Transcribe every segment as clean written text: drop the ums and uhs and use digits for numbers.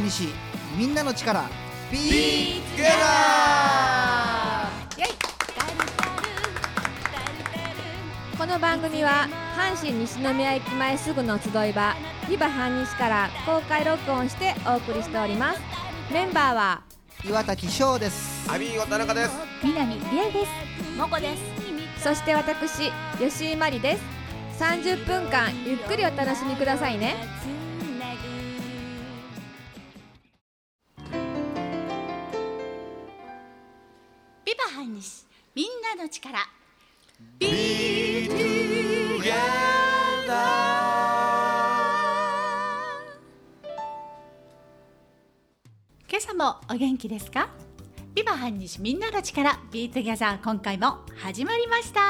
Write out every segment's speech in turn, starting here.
西みんなの力ビートゲラー。 この番組は阪神西宮駅前すぐの集い場ビバ阪西から公開録音してお送りしております。メンバーは岩滝翔です。 アミーゴ田中です。 南理恵です。 もこです。 そして私吉井真理です。30分間ゆっくりお楽しみくださいね。 ビバ阪西みんなの力ビートゲラー。 今朝もお元気ですか？ビバ阪西みんなの力ビートギャザー、今回も始まりました。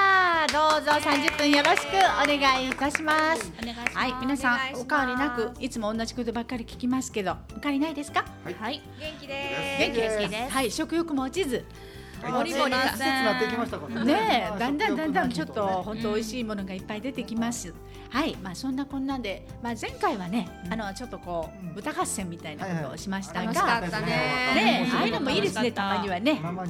どうぞ30分よろしくお願いいたします。はい、皆さんお変わりなくいつも同じことばっかり聞きますけど、お変わりないですか？ はい、元気です。 元気です。はい、食欲も落ちずもりもり季節になってきましたからね。だんだんちょっと本当美味しいものがいっぱい出てきます。はい、そんなこんなんで、前回はね、ちょっとこう歌合戦みたいなことをしましたが、 楽しかったね、ああいうのもいいですね、たまにはね。 はい。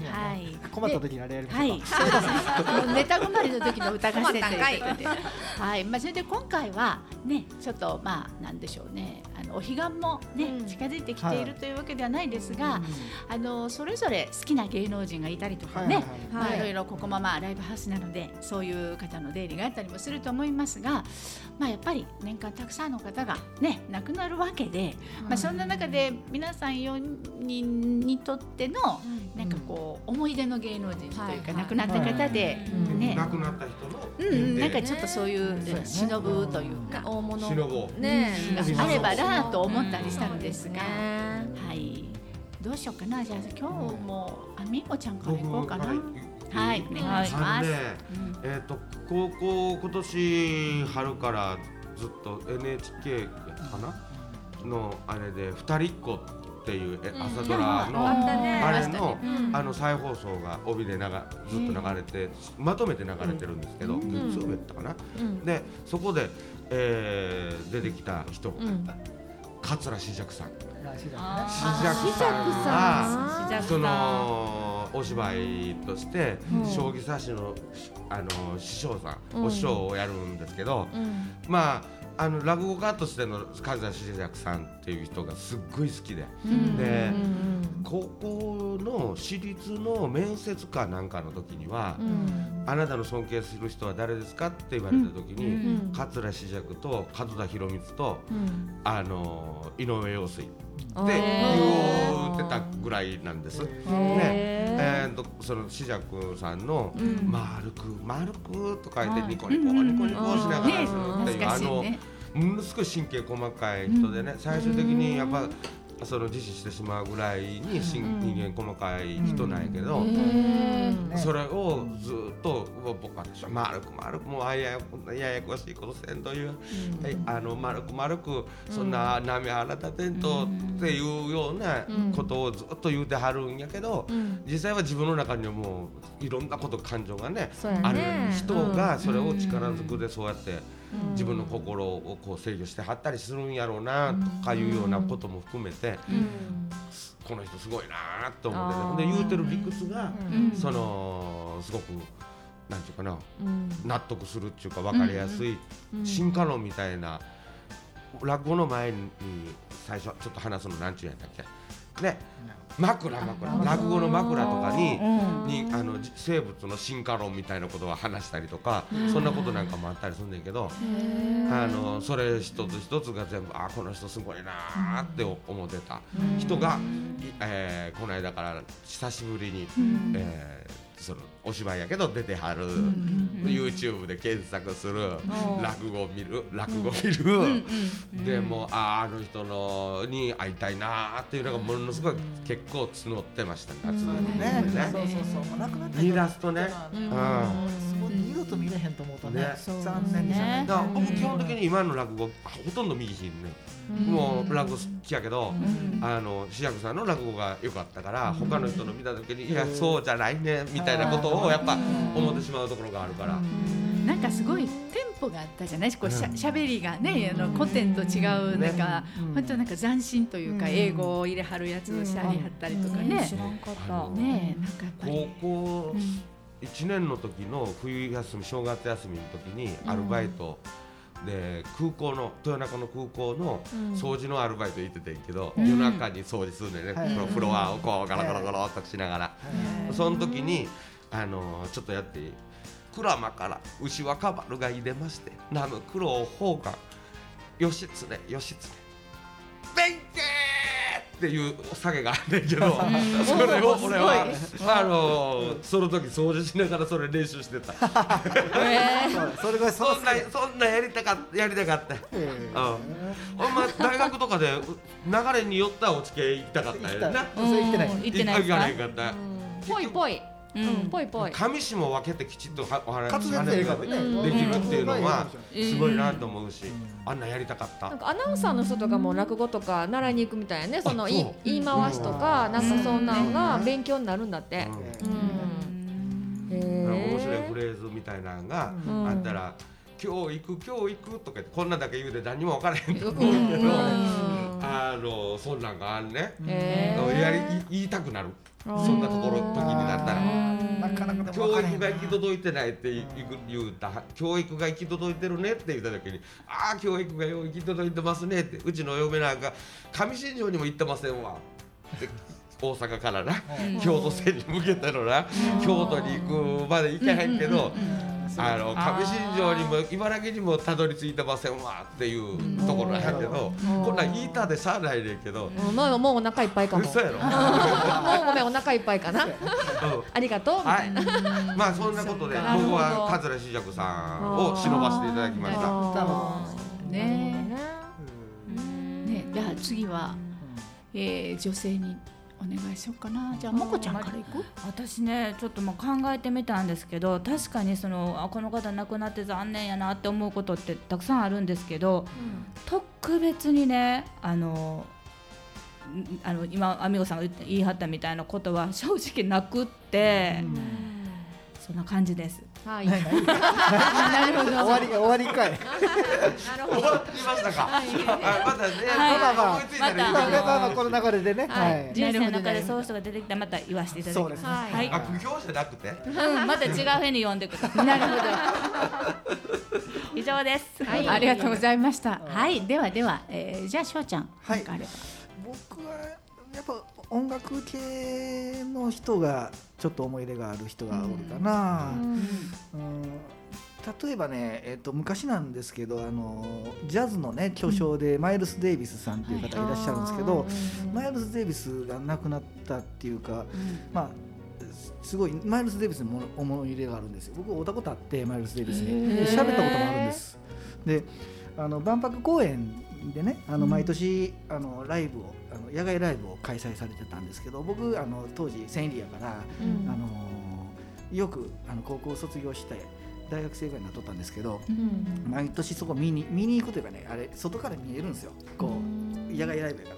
困った時にあれやりましょう。 はい、そうです。ネタ困りの時の歌合戦ということで、はい、それで今回はね、ちょっとなんでしょうね、お彼岸もね近づいてきているというわけではないですが、それぞれ好きな芸能人がいたりとかね、いろいろここもライブハウスなのでそういう方の出入りがあったりもすると思いますが、やっぱり年間たくさんの方がね亡くなるわけで、そんな中で皆さん4人にとってのなんかこう思い出の芸能人というか亡くなった方でね、 亡くなった人のなんかちょっとそういう忍ぶというか大物忍ぼうねあればなと思ったりしたのですが、はい、どうしようかな。じゃあ今日もアミーゴちゃんから行こうかな。はい、お願いします。 高校今年春からずっと NHK かなのあれで二人っ子っていう朝ドラのあれの再放送が帯でずっと流れてまとめて流れてるんですけど、月曜日やったかな。でそこで出てきた人、桂枝雀さん。枝雀さんがそのお芝居として将棋指しの師匠さん、お師匠をやるんですけど、落語家としての桂枝雀さんっていう人がすっごい好きで、で高校の私立の面接かなんかの時には、あなたの尊敬する人は誰ですかって言われた時に、桂枝雀と門田博光と井上陽水って言ってたぐらいなんです。その枝雀さんの丸くと書いてニコニコしながらするっていうものすごい神経細かい人でね、最終的にやっぱその自死してしまうぐらいに人間細かい人なんやけど、それをずっと僕は丸くもうややこしいことせんという、丸くそんな波腹立てんとっていうようなことをずっと言うてはるんやけど、実際は自分の中にはもういろんなこと感情がねある人がそれを力ずくでそうやって自分の心をこう制御してはったりするんやろうなとかいうようなことも含めて、この人すごいなと思ってね。で言うてる理屈がそのすごくなんていうかな、納得するっていうか分かりやすい進化論みたいな。落語の前に最初ちょっと話すのなんちゅうやったっけね、枕落語の枕とかに生物の進化論みたいなことを話したりとか、そんなことなんかもあったりするんだけど、それ一つ一つが全部この人すごいなって思ってた人が、この間から久しぶりに、そのお芝居やけど出てはる、YouTube で検索する、落語見る、でもあの人のに会いたいなっていうのがものすごい結構募ってました夏のね。見出すとね、 二度と見れへんと思うとね、残念でしたね。 僕基本的に今の落語ほとんど見ひんね。もう落語好きやけど、枝雀さんの落語が良かったから、他の人の見た時にいやそうじゃないねみたいなことをやっぱ思ってしまうところがあるから、 なんかすごいテン歩があったじゃないこうしゃべりがね古典と違うなんか本当なんか斬新というか英語を入れはるやつをしてはったりとかね。 知らんかったねなんかやっぱり高校1年の時の冬休み正月休みの時にアルバイトで空港の豊中の空港の掃除のアルバイト行っててんけど、夜中に掃除するんだよね、フロアをこうガラガラガラっとしながら、その時にちょっとやっていい鞍馬から牛若丸がいでまして名の九郎宝冠義経弁慶っていう下げがあるんだけど、それを俺はその時掃除しながらそれ練習してた。 それがそんなやりたかった。お前大学とかで流れによったお付け行きたかったよな。 それ行ってない。 行ってないですか。ぽいぽい。ぽいぽい。 上下分けてきちっとお話滑舌ができるっていうのはすごいなと思うし、あんなやりたかった。 なんかアナウンサーの人とかも落語とか習いに行くみたいなね、その言い回しとかなんかそんなのが勉強になるんだって。 面白いフレーズみたいなのがあったら、今日行くとか言ってこんなだけ言うて何も分からへんと思うけど、そんなんがあるね。言いたくなる。そんなところ時になったらなかなか教育が行き届いてないって言うた、教育が行き届いてるねって言った時に、ああ教育が行き届いてますねって、うちの嫁なんか上新庄にも行ってませんわって大阪からな、京都線に向けてのな、京都に行くまで行けへんけど上新庄にも茨城にもたどり着いてませんわっていうところやけど、こんなん言いたでしゃあないねんけど、 もうお腹いっぱいかも。 嘘やろ。 もうごめんお腹いっぱいかな。ありがとう。 はい。まあそんなことで僕は桂枝雀さんを忍ばせていただきました。 ね。じゃあ次は女性にお願いしようかな。じゃあもこちゃんからいく？ 私ねちょっと考えてみたんですけど、確かにこの方亡くなって残念やなって思うことってたくさんあるんですけど、特別にね今アミゴさんが言い張ったみたいなことは正直なくって、そんな感じです。 はい。 なるほど。 終わりかい。 なるほど。 終わりましたか。またね、思いついたまあこの流れでね。 人生の中でそういう人が出てきたらまた言わせていただきます。はい。 苦行じゃなくて。 また違う風に読んでください。 なるほど。 以上です。 はい。ありがとうございました。はい。ではじゃあしょうちゃん。 はい。僕はやっぱ音楽系の人がちょっと思い入れがある人がおるかな。例えばね、昔なんですけどジャズのね巨匠でマイルス・デイビスさんという方いらっしゃるんですけど、マイルス・デイビスが亡くなったっていうか、まあすごいマイルス・デイビスに思い入れがあるんですよ。僕会ったことあってマイルス・デイビスに喋ったこともあるんです。で万博公園でね毎年ライブを野外ライブを開催されてたんですけど、僕当時センリやから、よく高校卒業して大学生ぐらいになっとったんですけど、毎年そこ見に行くというかね、あれ外から見えるんですよ、こう野外ライブやから、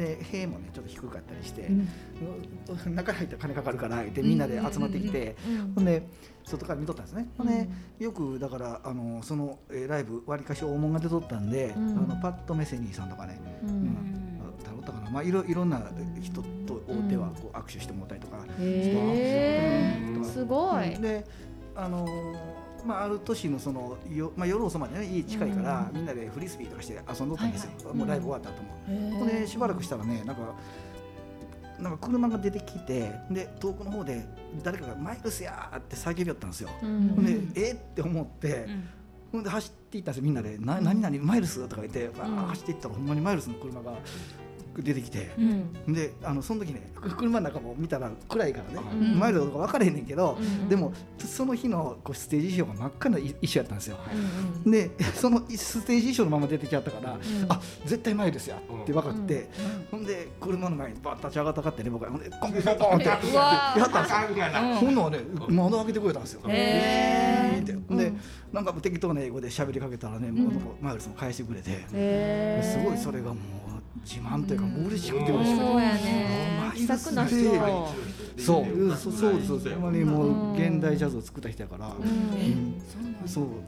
で塀もねちょっと低かったりして、中に入ったら金かかるからってみんなで集まってきて、ほんで外から見とったんですね。ほんでよくだからそのライブわりかし大物が出とったんで、パッド・メセニーさんとかね、頼ったかな、まあいろんな人と大手はこう握手してもらったりとかして、 すごい。 である年の夜遅までね家近いから、みんなでフリスビーとかして遊んどったんですよ、もうライブ終わった後も。でしばらくしたらねなんか車が出てきて、で遠くの方で誰かがマイルスやーって叫びよったんですよ。でって思って、で走っていったんですよみんなで。何々マイルスとか言って走っていったらほんまにマイルスの車が出てきて、でその時ね車の中も見たら暗いからね、マイルドとか分からへんねんけど、でもその日のステージ衣装が真っ赤な衣装やったんですよ。でそのステージ衣装のまま出てきちゃったから、あ絶対マイルスやって分かって、ほんで車の前にバッ立ち上がったかってね、僕はほんでコンコンコンってやったんですよ。ほんのね窓開けてくれたんですよ。でなんか適当な英語で喋りかけたらね、マイルスも返してくれて、すごいそれがもう自慢というかもう嬉しくて嬉しくて、 そうやね、気さくな人、 そうですほんまにもう現代ジャズを作った人やから、そう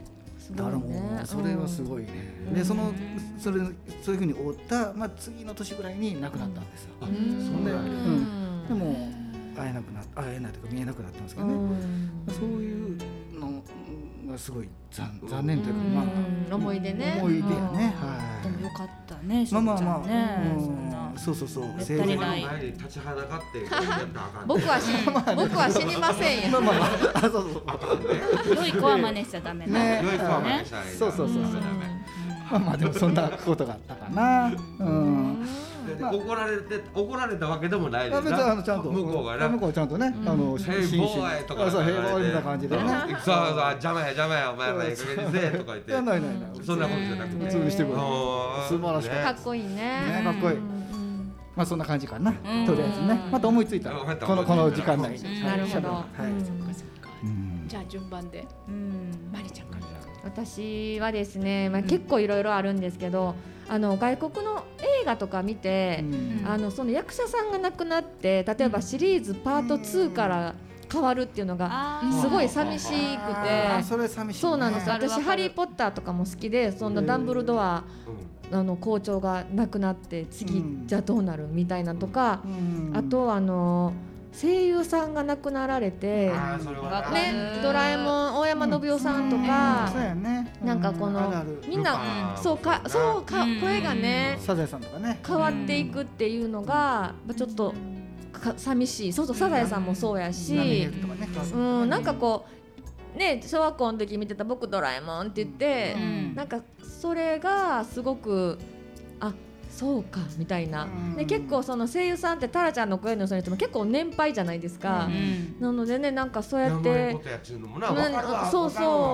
だからもうそれはすごいね。でそういうふうに追った、次の年ぐらいに亡くなったんですよ。でも会えないというか見えなくなったんですけどね。そういうのがすごい残念というか、 思い出ね。 思い出やね。 でもよかったね。そうそうそう。 生前の前に立ちはだかってやったらあかん。 僕は死にませんよ。 良い子は真似しちゃダメね。 良い子は真似しちゃダメ。 そう。でもそんなことがあったかな。 怒られたわけでもないです。 ちゃんと向こうはちゃんとね、 ヘイボーイとか、 ヘイボーイみたいな感じでね。 そう邪魔やお前らいい加減にせえとか言って。 ない。 そんなことじゃなくて。 普通にしてくれる。素晴らしい。 かっこいいね。 かっこいい。そんな感じかな。とりあえずね。また思いついたらこの時間内に。 なるほど。 じゃあ順番でマリちゃんから。 私はですね、結構いろいろあるんですけど、外国の映画とか見て、その役者さんが亡くなって例えばシリーズパート2から変わるっていうのがすごい寂しくて、 それ寂しい。 そうなんです。私ハリー・ポッターとかも好きで、そんなダンブルドア校長が亡くなって次じゃあどうなるみたいなとか、あと声優さんが亡くなられて、ドラえもん大山信代さんとか、なんかこのみんな声がねサザエさんとかね変わっていくっていうのがちょっと寂しい。そうサザエさんもそうやし、なんかこうね、小学校の時見てた僕ドラえもんって言って、なんかそれがすごくそうかみたいな。で結構その声優さんってタラちゃんの声の人にしても結構年配じゃないですか。なのでね、なんかそうやってそう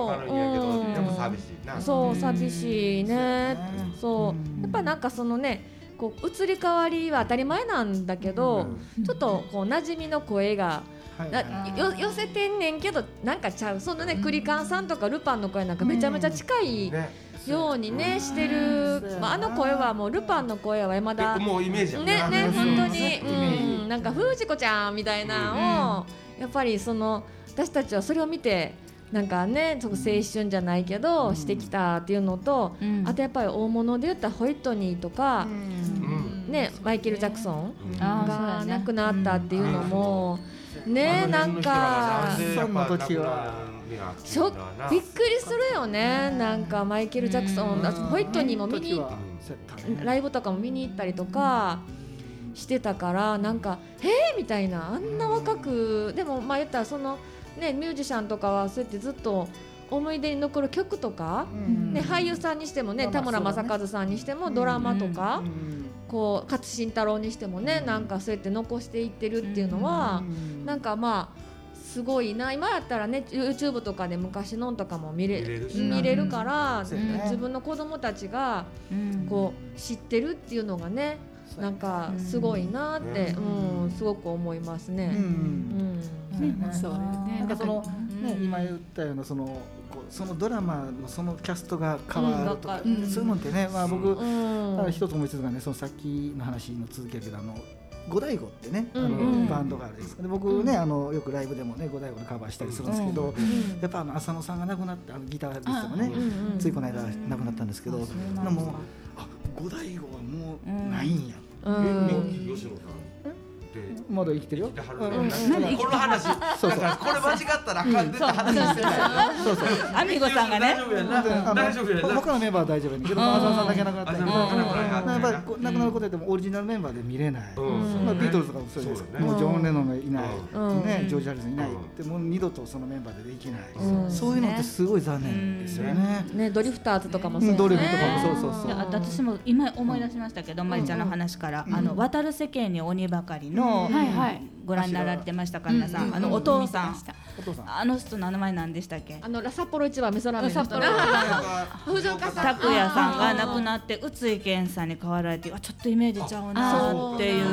寂しいね。そうやっぱなんかそのね、こう移り変わりは当たり前なんだけど、ちょっとこう馴染みの声が寄せてんねんけどなんかちゃう。そのね、クリカンさんとかルパンの声なんかめちゃめちゃ近いようにねしてる。あの声はもうルパンの声はまだもうイメージね本当になんか藤子ちゃんみたいなのをやっぱりその私たちはそれを見てなんかね、青春じゃないけどしてきたっていうのと、あとやっぱり大物で言ったらホイットニーとかね、マイケル・ジャクソンが亡くなったっていうのもね、なんかその時はびっくりするよね。なんかマイケル・ジャクソン、ホイットニーも見にライブとかも見に行ったりとかしてたから、なんかみたいな、あんな若くでも言ったらそのね、ミュージシャンとかはそうやってずっと思い出に残る曲とか、俳優さんにしてもね、田村正和さんにしてもドラマとか、こう勝新太郎にしてもね、なんかそうやって残していってるっていうのは、なんかすごいな。今やったらね YouTube とかで昔のとかも見れるから、自分の子供たちがこう知ってるっていうのがね、なんかすごいなって、すごく思いますね。 そうね。 なんかそのね、今言ったようなそのドラマのそのキャストが変わるとか、そういうのってね、僕一つ思いつくのがね、そのさっきの話の続きだけど、五醍醐ってね、バンドがあるんです。で僕ね、よくライブでもね五醍醐のカバーしたりするんですけど、やっぱ浅野さんが亡くなってギタリストがね、ついこの間亡くなったんですけど、もう五醍醐はもうないんや。 吉野さんまだ生きてるよ。この話、これ間違ったらあかんでって話してた。 アミゴさんがね、 大丈夫や。 他のメンバーは大丈夫やけど、浅野さんだけ亡くなったんで、やっぱり亡くなることでもオリジナルメンバーで見れない。ビートルズとかもそうです。もうジョン・レノンがいない、ね、ジョージ・ハリソンいない。でもう二度とそのメンバーでできない。そういうのってすごい残念ですよね。 ね、ドリフターズとかもそう。 ドリフとかもそう。 私も今思い出しましたけど、マリちゃんの話から渡る世間に鬼ばかりのご覧になられてましたか、皆さん。お父さん、あの人の名前何でしたっけ？ 札幌一番味噌ラーメンの人、藤岡拓也さんが亡くなって宇津井健さんに変わられて、ちょっとイメージちゃうなっていう、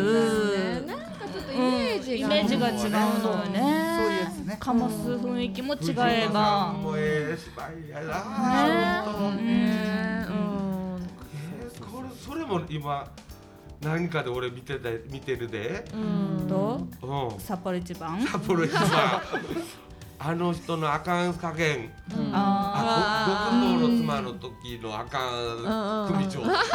なんかちょっとイメージが違うのよね。 そういうやつね。 かます雰囲気も違えば。 それも今何かで俺見てるで。 札幌一番。 札幌一番。あの人のあかん加減。僕と時のあかん組長。 あ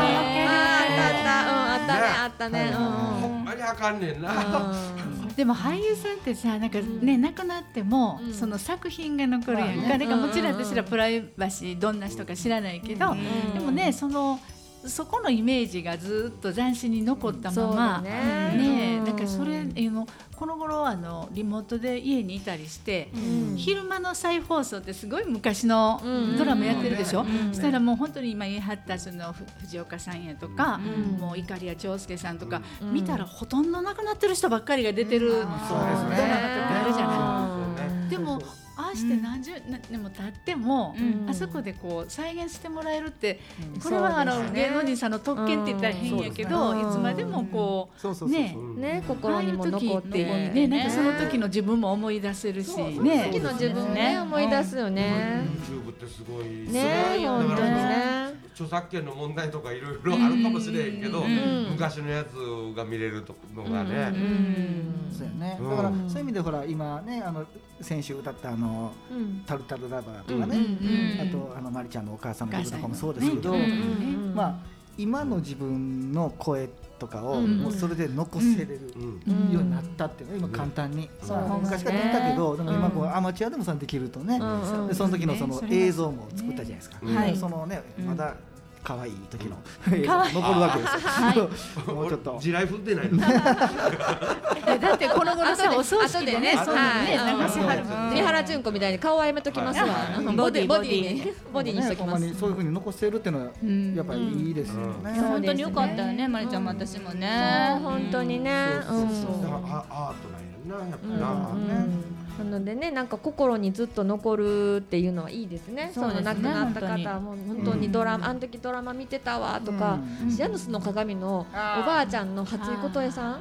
ったね。 ほんまにあかんねんな。 でも俳優さんってさなんかね亡くなってもその作品が残るやんか。だからもちろん私らプライバシーどんな人か知らないけど、でもねそこのイメージがずっと斬新に残ったままね、なんかそれこの頃リモートで家にいたりして、昼間の再放送ってすごい昔のドラマやってるでしょ。そしたらもう本当に今言い張ったその藤岡さんやとか、もう碇谷長介さんとか見たらほとんど亡くなってる人ばっかりが出てるドラマとかあるじゃない。でもああして何十年も経っても、あそこでこう再現してもらえるって、これは芸能人さんの特権って言ったら変やけど、いつまでもこうね心にも残ってね、なんかその時の自分も思い出せるしね、 時の自分ね思い出すよね。 YouTube ってすごいね、本当にね。 著作権の問題とかいろいろあるかもしれんけど、昔のやつが見れるのがね。 そうやね。だからそういう意味でほら今ね先週歌ったタルタルラバーとかね、あとマリちゃんのお母さんの曲とかもそうですけど、まあ今の自分の声とかをもうそれで残せれるようになったっていうのは今簡単に、昔から言ったけど、でも今こうアマチュアでもできるとね、でその時のその映像も作ったじゃないですか。そのねまだ可愛い時の残るわけですよ。もうちょっと地雷振ってないの。 だってこの頃さお葬式でね、そんなね流しはる。 三原純子みたいに顔はやめときますわ。ボディにしときます。 そういう風に残せるっていうのはやっぱりいいですよね。 本当に良かったよね、まりちゃんも私もね。 本当にね。 アートなんやな、やっぱな。 なのでね、なんか心にずっと残るっていうのはいいですね。その亡くなった方はもう本当にあの時ドラマ見てたわとか、ジャヌスの鏡のおばあちゃんの初井琴恵さん。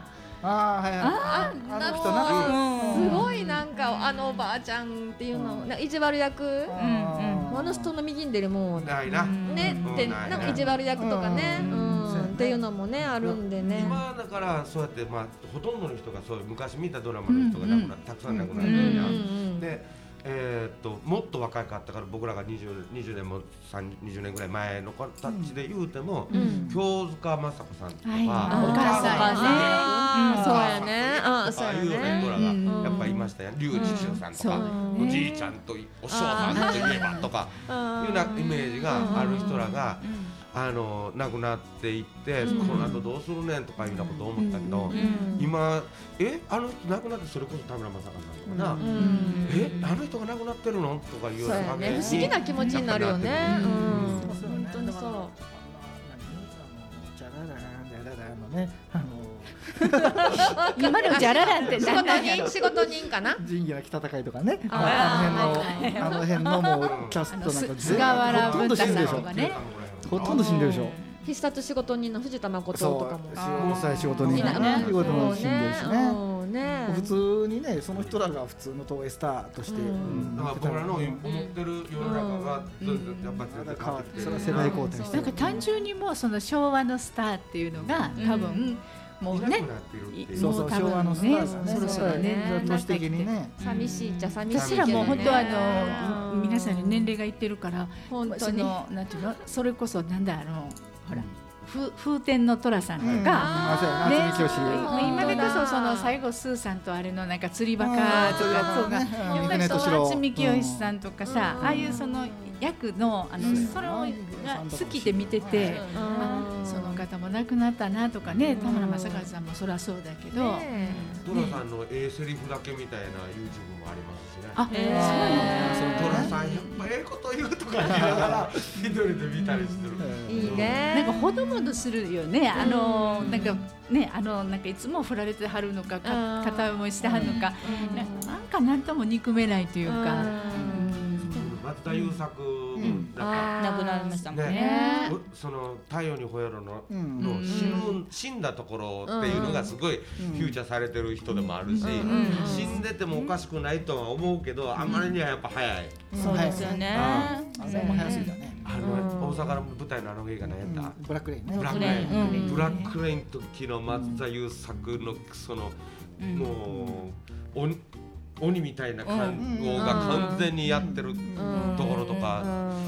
すごいなんかおばあちゃんっていうの意地悪役、あの人の右に出るもんねってなんか意地悪役とかねっていうのもねあるんでね。 今だからそうやってほとんどの人がそういう昔見たドラマの人がたくさん亡くなってるやん。でもっと若かったから僕らが20年も20年ぐらい前の子たちで言うても京塚雅子さんとかお母さんね、 そうやね、 ああいうねドラがやっぱいましたよ。龍智秀さんとかおじいちゃんとお師匠さんといえばとかいうなイメージがある人らが亡くなっていってこの後どうするねんとかいうようなことを思ったけど、今あの人亡くなってそれこそ田村正和さんとかなあの人が亡くなってるのとかいうような不思議な気持ちになるよね。本当にそう。 ジャララのね今のジャラランって仕事人かな。 仁義なき戦いとかね、あの辺のもうキャストなんか菅原文太さんとかね、 ほとんど死んでるでしょ。 必殺仕事人の藤田誠とかも仕事人仕事も死んでるしね。 普通にねその人らが普通の東映スターとして僕らの思ってる世の中がやっぱり変わってそれは世代交代してなんか単純にもうその昭和のスターっていうのが多分もうね、 そうそう昭和のスターそろそろね都市的にね寂しいっちゃ寂しい。 私らも本当皆さんに年齢がいってるから本当になんていうのそれこそなんだほら風天の虎さんとかね、今でこそその最後スーさんとあれのなんか釣りバカとかやっぱり渥美清さんとかさ、ああいうその役のそれが好きで見てて、その方も亡くなったなとかね、田村正和さんもそりゃそうだけど、 ドラさんのセリフだけみたいな YouTube もありますしね。 あ、そうなんだ。 ドラさんやっぱこと言うとか言いながら一人で見たりしてる。 いいね。 なんかほどほどするよね。なんかね、なんかいつも振られてはるのか、片思いしてはるのか、なんか何とも憎めないというか。 松田優作亡くなりましたもんね。 その太陽にほえろの死んだところっていうのがすごいフューチャーされてる人でもあるし、死んでてもおかしくないとは思うけど、あまりにはやっぱ早い。 そうですよね。 あれも早すぎだね。 大阪の舞台の映画何やった？ ブラックレインね。 ブラックレイン時の松田優作のそのもう鬼みたいな看護が完全にやってるところとか、そ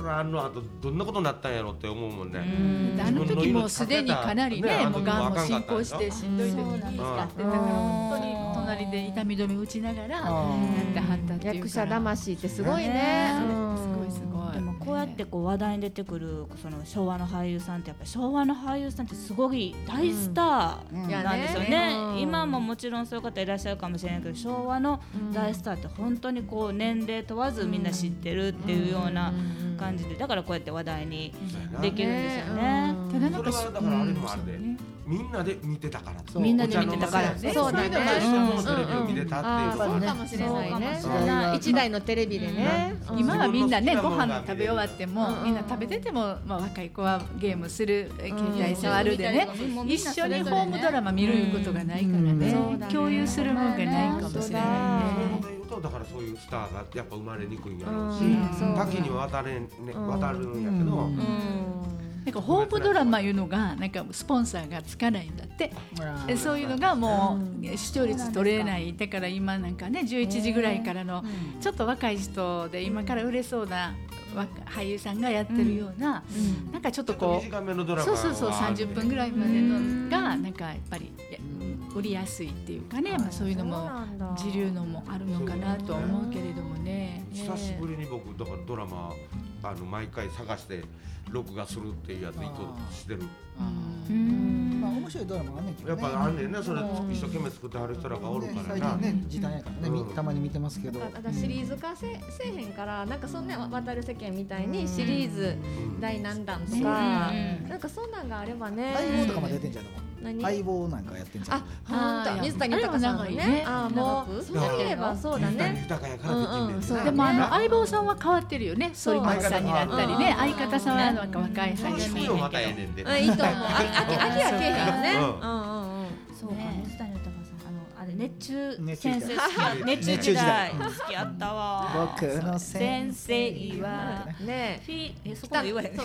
からあの後どんなことになったんやろって思うもんね。 あの時もうすでにかなりね、もうがんも進行してしんどい時に使ってたから本当に隣で痛み止め打ちながらやってはったっていう役者魂ってすごいね。 すごい。 でもこうやってこう話題に出てくるその昭和の俳優さんってやっぱり昭和の俳優さんってすごい大スターなんですよね。今ももちろんそういう方いらっしゃるかもしれないけど、昭和の大スターって本当にこう年齢問わずみんな知ってるっていうような感じで、だからこうやって話題にできるんですよね。 ただなんかだからあれもあれでみんなで見てたから、 みんなで見てたからね。 そうだね。 テレビを見てたっていうのはそうかもしれないね。一台のテレビでね。 今はみんなね、ご飯食べ終わってもみんな食べてても、まあ若い子はゲームする、携帯触るでね、一緒にホームドラマ見ることがないからね、共有するものがないかもしれないね。 だからそういうスターがやっぱ生まれにくいんやろうし、多岐に渡るんやけど。 なんかホームドラマいうのがなんかスポンサーがつかないんだって、そういうのがもう視聴率取れない。だから今なんかね11時ぐらいからのちょっと若い人で今から売れそうな俳優さんがやってるような、なんかちょっとこうそう30分ぐらいまでのがなんかやっぱり売りやすいっていうかね、そういうのも時流のもあるのかなと思うけれどもね。 久しぶりに僕だからドラマ毎回探して録画するっていうやつ一個してる。 まあ面白いドラマはね。 やっぱあんねんね、それ一生懸命作ってはる人らがおるからな。 最近ね時短やからね、たまに見てますけど。 シリーズ化せえへんからなんかそんな渡る世間みたいにシリーズ第何弾とかなんかそんなんがあればね。 相棒とかまで出てんじゃん。相棒なんかやってんじゃん。 あ、本当。水谷豊さんのね。もうそういえばそうだね。 豊やからできんねんね。 でも相棒さんは変わってるよね。反町さんになったりね、相方さんはなんか若い俳優さん。 いいと思う。飽きはけへんよね。 そうか、水谷豊さんあれ熱中先生熱中時代好きやったわ。 僕の先生はねそこ言わへん。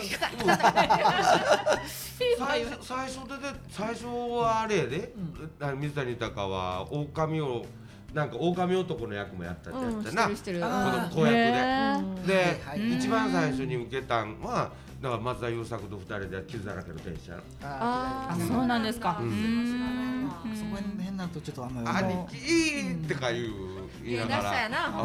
最初はあれで水谷豊は狼男の役もやったってやつだな、子役で一番最初に受けたんはだから松田優作と2人で傷だらけの天使やろ。 そうなんですか。 そこ変なとちょっとあんまり兄貴ってか言いながらやな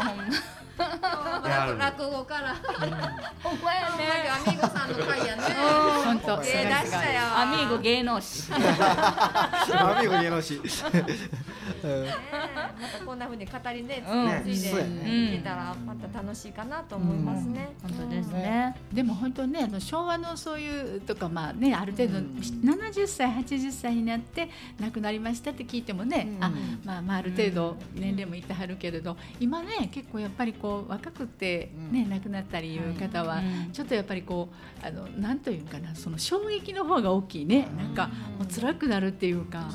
落語からほんまやね。 アミーゴさんの回やね。 本当出したよ。 アミーゴ芸能史。 アミーゴ芸能史。 またこんな風に語りねついでいけたらまた楽しいかなと思いますね。 本当ですね。 でも本当ね昭和のそういうとかまあねある程度70歳80歳になって亡くなりましたって聞いてもね、まあある程度年齢もいってはるけれど、今ね結構やっぱりこう若くてね亡くなったりいう方はちょっとやっぱりこうなんというかな、その衝撃の方が大きいね。なんかもう辛くなるっていうか、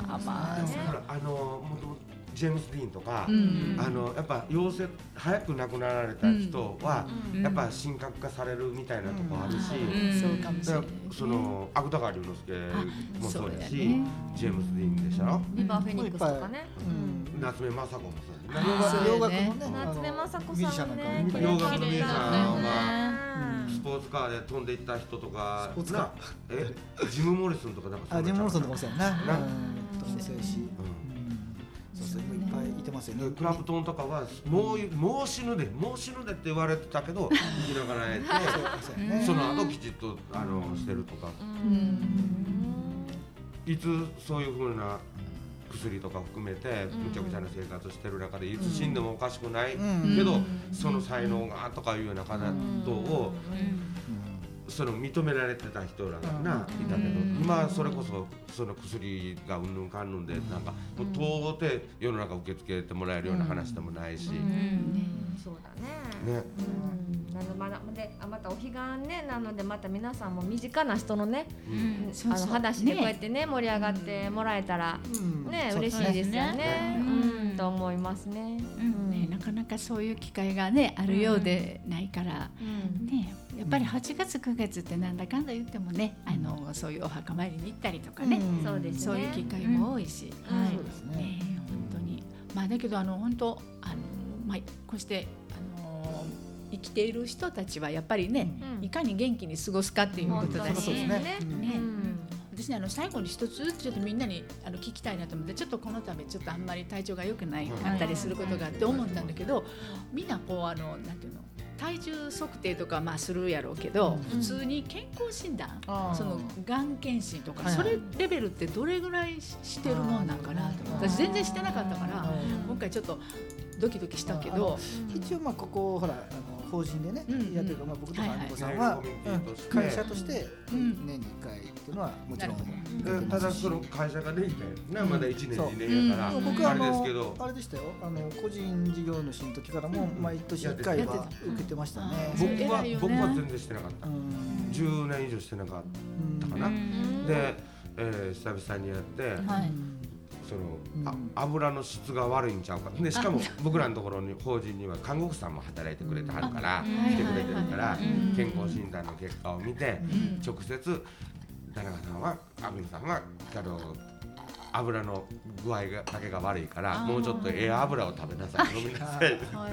ジェームス・ディーンとか、やっぱ早く亡くなられた人は、やっぱ神格化されるみたいなとこあるし、 そうかもしれない。 その芥川龍之介もそうやし、ジェームス・ディーンでしょ。 リバー・フェニックスとかね。 夏目雅子もそう洋楽のね、 夏目雅子さんね。 洋楽のミュージシャンがスポーツカーで飛んでいった人とか、ジム・モリソンとかなんか。 ジム・モリソンとかもそうやな。そうやし。そういっぱいいてますよね。 クラプトンとかはもう死ぬでって言われてたけど生きながらえてその後きちっとしてるとか、いつそういう風な薬とか含めてむちゃくちゃな生活してる中でいつ死んでもおかしくないけどその才能がとかいうようなことをその認められてた人らがいたけど、今それこそその薬がうんぬんかんぬんでなんかもう到底世の中受け付けてもらえるような話でもないし、 そうだね。またお彼岸ねなのでまた皆さんも身近な人のね話でこうやってね盛り上がってもらえたらね嬉しいですよねと思いますね。 なかなかそういう機会がねあるようでないからね。やっぱり8月9月ってなんだかんだ言ってもね、そういうお墓参りに行ったりとかね、そういう機会も多いし、本当にだけど本当こうして生きている人たちはやっぱりね、いかに元気に過ごすかっていうことだし、私ね最後に一つちょっとみんなに聞きたいなと思って、ちょっとこの度ちょっとあんまり体調が良くないかったりすることがあって思ったんだけど、みんなこうなんていうの体重測定とかするやろうけど、普通に健康診断、そのがん検診とか、それレベルってどれぐらいしてるもんなんかなと思って、私全然してなかったから今回ちょっとドキドキしたけど、 一応ここほら法人でねやってるから、僕とか姉子さんは会社として年に1回っていうのはもちろん、 ただその会社ができてまだ1年2年やから、あれですけど、 あれでしたよ、個人事業主の時からも毎年1回は受けてましたね。 僕は全然してなかった、10年以上してなかったかな。で久々にやって、その油の質が悪いんちゃうかで、しかも僕らのところに法人には看護婦さんも働いてくれてはるから、来てくれてるから、健康診断の結果を見て、直接田中さんは阿部さんは油の具合だけが悪いから、もうちょっと油を食べなさい、飲みなさいって言って、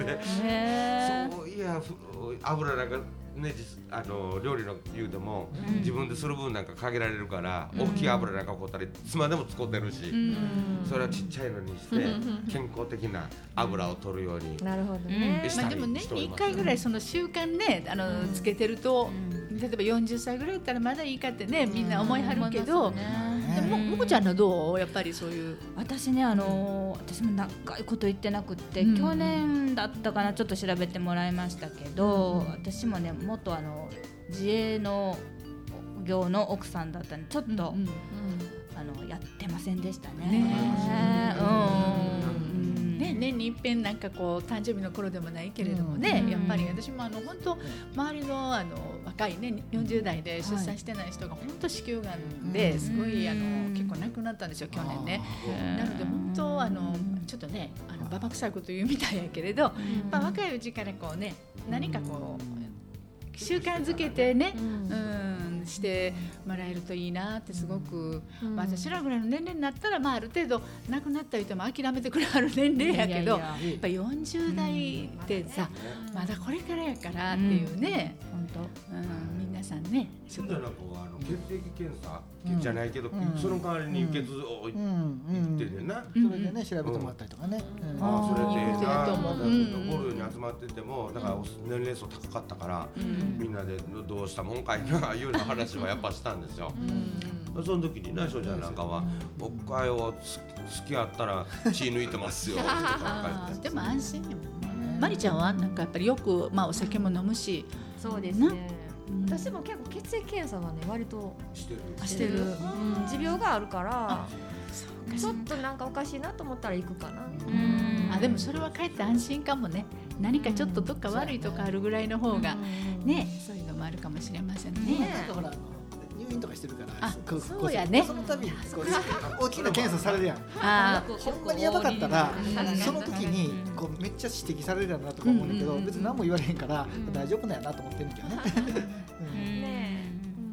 そういや油なんかね、料理の言うても、自分でする分なんか限られるから、大きい油なんか起こったりいつまでも使ってるし、それはちっちゃいのにして健康的な油を取るようになるほどね。 でも年に1回ぐらいその習慣ねつけてると、例えば40歳ぐらいだったらまだいいかってねみんな思いはるけど、もこちゃんはどう？やっぱりそういう。 私ね私も長いこと言ってなくって、去年だったかな、ちょっと調べてもらいましたけど、私もね元自営の業の奥さんだったんで、ちょっと、やってませんでしたね。 年に一遍なんかこう誕生日の頃でもないけれどもね、やっぱり私も本当周りの若いね40代で出産してない人が本当子宮がんですごい結構亡くなったんですよ、去年ね。なので本当ちょっとねババ臭いこと言うみたいやけれど、若いうちからこうね何かこう習慣づけてね、してもらえるといいなってすごく、私らぐらいの年齢になったら、ある程度亡くなった人も諦めてくれはる年齢やけど、やっぱ40代ってさ、まだこれからやからっていうね、本当、皆さんねちょっとなんか血液検査じゃないけど、その代わりに血を行っててな、 それでね調べてもらったりとかね、 それでゴルフに集まってても、だから年齢層高かったから、みんなでどうしたもんかいないうの話はやっぱしたんですよ。その時にね、翔ちゃんなんかは「おっかよ好きやったら血抜いてますよ」とかでも安心よ。マリちゃんはなんかやっぱりよくお酒も飲むし。 そうですね。私も結構血液検査はね割としてる。持病があるからちょっとなんかおかしいなと思ったら行くかな。 でもそれはかえって安心かもね。何かちょっとどっか悪いとかあるぐらいの方がね、そういうのもあるかもしれませんね。 ほら入院とかしてるから、 そうやね。 その度に大きな検査されるやん。ほんまにやばかったらその時にめっちゃ指摘されるやなとか思うんだけど、別に何も言われへんから大丈夫なんやなと思ってるんだけどね。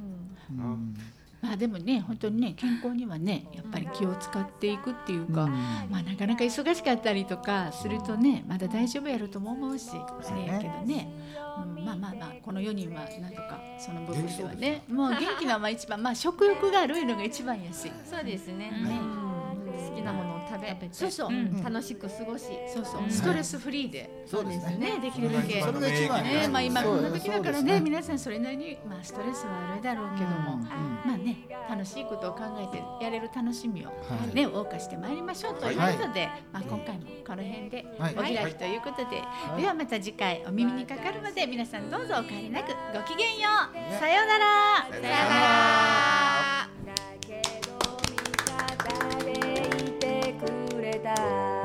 でもね本当にね健康にはねやっぱり気を使っていくっていうか、なかなか忙しかったりとかするとねまだ大丈夫やるとも思うし、あれやけどね、この4人はなんとかその部分ではねもう元気なのは一番、食欲があるのが一番やし。 そうですね。好きなものを食べて、楽しく過ごし、 ストレスフリーで、 そうですね。 できるだけ。 それが一番ね。今こんな時だからね、皆さんそれなりにストレスはあるだろうけども、楽しいことを考えてやれる楽しみをね謳歌してまいりましょうということで、今回もこの辺でお開きということで、ではまた次回お耳にかかるまで皆さんどうぞお帰りなくごきげんよう。さようなら。 さようなら。だけど味方でいてくれた。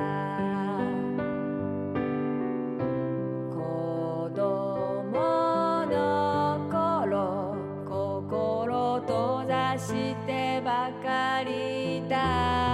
子供の頃心閉ざしてばかりだ。